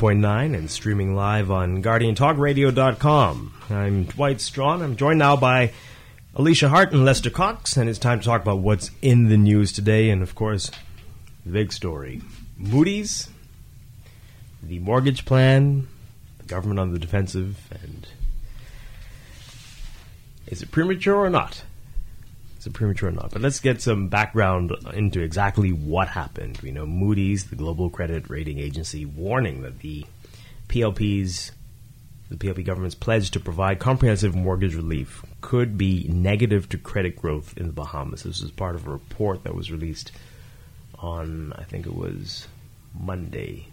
101.9 and streaming live on GuardianTalkRadio.com. I'm Dwight Strawn. I'm joined now by Alicia Hart and Lester Cox, and it's time to talk about what's in the news today. And, of course, the big story. Moody's, the mortgage plan, the government on the defensive, and is it premature or not? Is it premature or not? But let's get some background into exactly what happened. We know Moody's, the global credit rating agency, warning that the PLP government's pledge to provide comprehensive mortgage relief could be negative to credit growth in the Bahamas. This is part of a report that was released on, I think it was Monday.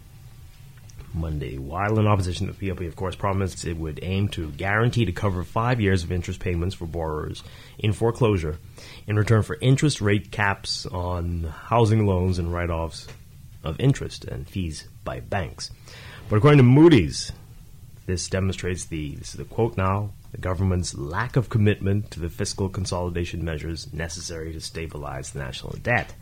While in opposition, the PLP, of course, promised it would aim to guarantee to cover 5 years of interest payments for borrowers in foreclosure in return for interest rate caps on housing loans and write-offs of interest and fees by banks. But according to Moody's, this demonstrates this is the quote now, the government's lack of commitment to the fiscal consolidation measures necessary to stabilize the national debt.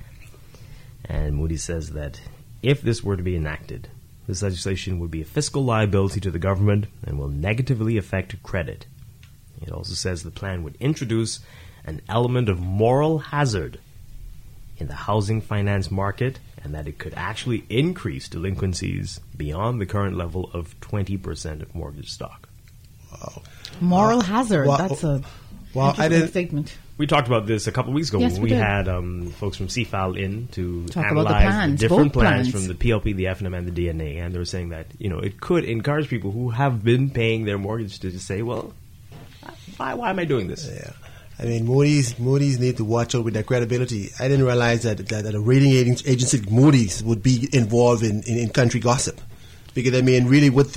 And Moody's says that if this were to be enacted, this legislation would be a fiscal liability to the government and will negatively affect credit. It also says the plan would introduce an element of moral hazard in the housing finance market and that it could actually increase delinquencies beyond the current level of 20% of mortgage stock. Wow. Moral hazard, that's a interesting statement. We talked about this a couple of weeks ago when we had folks from CFAL in to analyze the different plans from the PLP, the FNM, and the DNA, and they were saying that it could encourage people who have been paying their mortgage to just say, well, why am I doing this? Yeah. I mean, Moody's need to watch out with their credibility. I didn't realize that a rating agency like Moody's would be involved in country gossip. Because, I mean, really what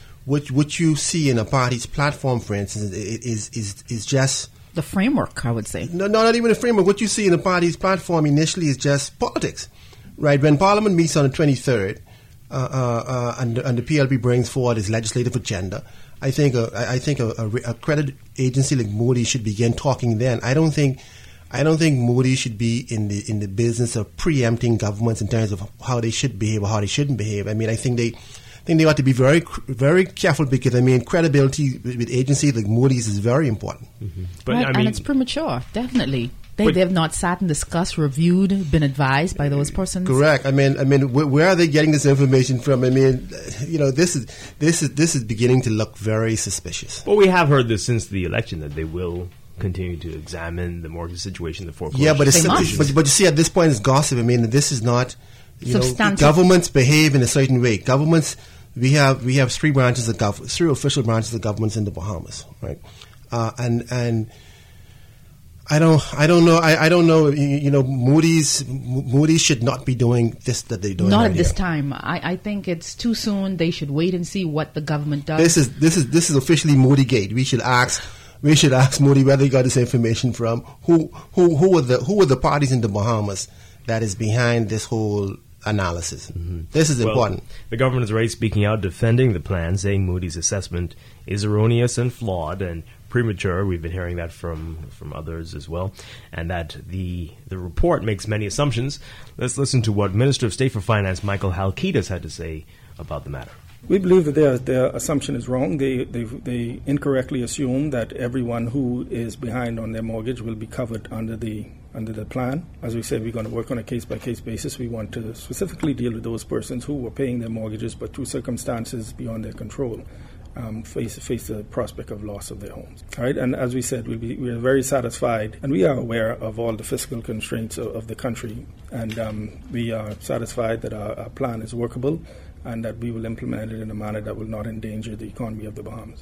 you see in a party's platform, for instance, is just the framework, I would say. No, not even a framework. What you see in the party's platform initially is just politics, right? When Parliament meets on the 23rd, and the PLP brings forward its legislative agenda, I think a credit agency like Moody's should begin talking then. I don't think Moody's should be in the business of preempting governments in terms of how they should behave or how they shouldn't behave. I mean, I think they ought to be very, very careful because, I mean, credibility with agencies like Moody's is very important. Mm-hmm. But right, and it's premature, definitely. They have not sat and discussed, reviewed, been advised by those persons. Correct. I mean, where are they getting this information from? I mean, this is beginning to look very suspicious. Well, we have heard this since the election that they will continue to examine the mortgage situation, the foreclosure. Yeah, but you see, at this point, it's gossip. I mean, this is not. Governments behave in a certain way. Governments. We have three official branches of governments in the Bahamas, right? And I don't know. Moody's should not be doing this that they're doing. Not right at this here. time. I think it's too soon. They should wait and see what the government does. This is officially Moody Gate. We should ask Moody where they got this information from. Who are the parties in the Bahamas that is behind this whole analysis? Mm-hmm. This is important. The government is already speaking out, defending the plan, saying Moody's assessment is erroneous and flawed and premature. We've been hearing that from others as well, and that the report makes many assumptions. Let's listen to what Minister of State for Finance Michael Halkitis had to say about the matter. We believe that their assumption is wrong. They incorrectly assume that everyone who is behind on their mortgage will be covered under the plan. As we said, we're going to work on a case-by-case basis. We want to specifically deal with those persons who were paying their mortgages but through circumstances beyond their control face the prospect of loss of their homes. All right, and as we said, we are very satisfied, and we are aware of all the fiscal constraints of the country, and we are satisfied that our plan is workable and that we will implement it in a manner that will not endanger the economy of the Bahamas.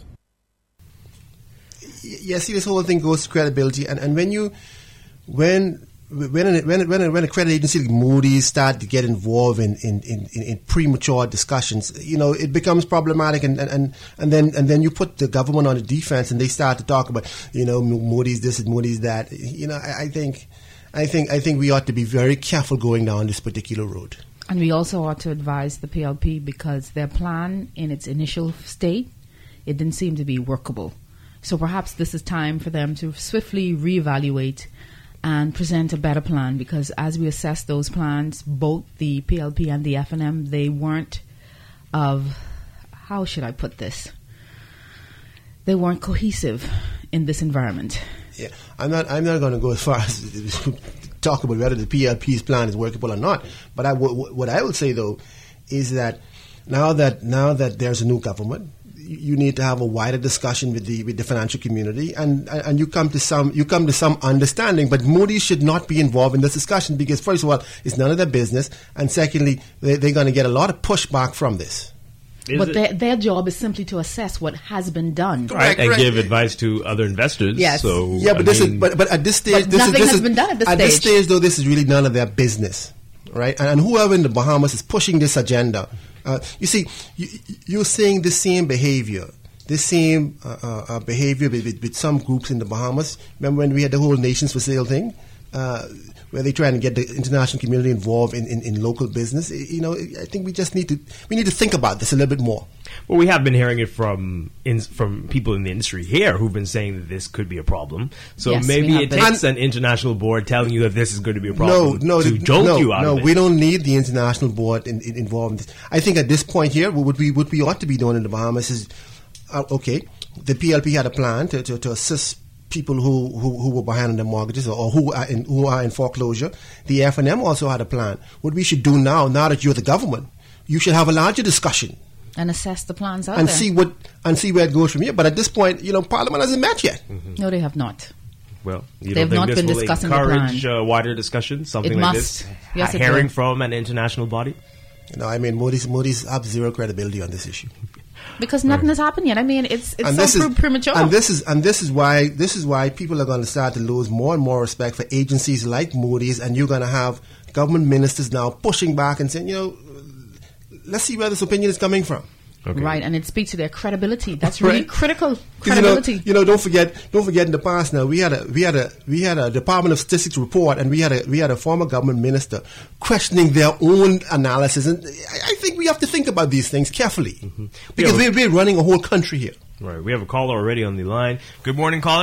Yeah, see, this whole thing goes to credibility, and when a credit agency like Moody's start to get involved in premature discussions, it becomes problematic, and then you put the government on the defense, and they start to talk about Moody's this and Moody's that. I think we ought to be very careful going down this particular road. And we also ought to advise the PLP because their plan in its initial state, it didn't seem to be workable. So perhaps this is time for them to swiftly reevaluate and present a better plan, because as we assess those plans, both the PLP and the FNM, they weren't of how should I put this? They weren't cohesive in this environment. Yeah, I'm not going to go as far as talk about whether the PLP's plan is workable or not. But what I would say though is that now that there's a new government, you need to have a wider discussion with the financial community, and you come to some understanding. But Moody's should not be involved in this discussion because, first of all, it's none of their business, and secondly, they're going to get a lot of pushback from this. But their job is simply to assess what has been done, right, and give advice to other investors. Yes. So yeah, but but at this stage, nothing has been done at this stage. Though, this is really none of their business, right? And whoever in the Bahamas is pushing this agenda, you see, you're seeing the same behavior. This same behavior with some groups in the Bahamas. Remember when we had the whole Nations for Sale thing, where they trying to get the international community involved in local business? You know, I think we need to think about this a little bit more. Well, we have been hearing it from people in the industry here who've been saying that this could be a problem. So yes, maybe it takes an international board telling you that this is going to be a problem to jolt you out of it. No, we don't need the international board involved in this. I think at this point here, what we ought to be doing in the Bahamas is, okay, the PLP had a plan to assist people who were behind on their mortgages or who are in foreclosure. The F&M also had a plan. What we should do now that you're the government, you should have a larger discussion and assess the plans out and there. see where it goes from here. But at this point, Parliament hasn't met yet. Mm-hmm. No, they have not. Well, you They've don't think not this been will discussing the encourage plan. Wider discussion, something It like must. this? Yes, it hearing will. from an international body? I mean, Moody's have zero credibility on this issue. Because nothing has happened yet. I mean, it's premature. And this is why people are going to start to lose more and more respect for agencies like Moody's, and you're going to have government ministers now pushing back and saying, let's see where this opinion is coming from. Okay. Right, and it speaks to their credibility. That's really Right. critical credibility. Don't forget in the past now we had a Department of Statistics report, and we had a former government minister questioning their own analysis, and I think we have to think about these things carefully because we're running a whole country here. Right, we have a caller already on the line. Good morning, caller.